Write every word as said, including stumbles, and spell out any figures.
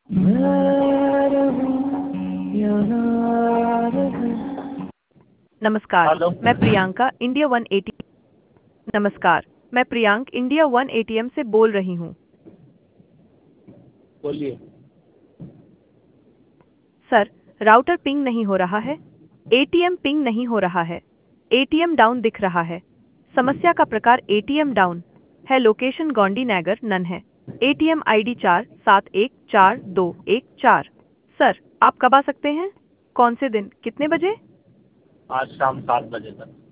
नमस्कार, हेलो। मैं Priyanka India one eighty नमस्कार, मैं प्रियंक इंडिया वन एटीएम से बोल रही हूँ। बोलिए। सर, राउटर पिंग नहीं हो रहा है। एटीएम पिंग नहीं हो रहा है। एटीएम डाउन दिख रहा है। समस्या का प्रकार एटीएम डाउन है। लोकेशन गौंडी नगर नन है। एटीएम आईडी चार सात एक चार दो एक चार। सर, आप कब आ सकते हैं? कौन से दिन, कितने बजे? आज शाम सात बजे तक।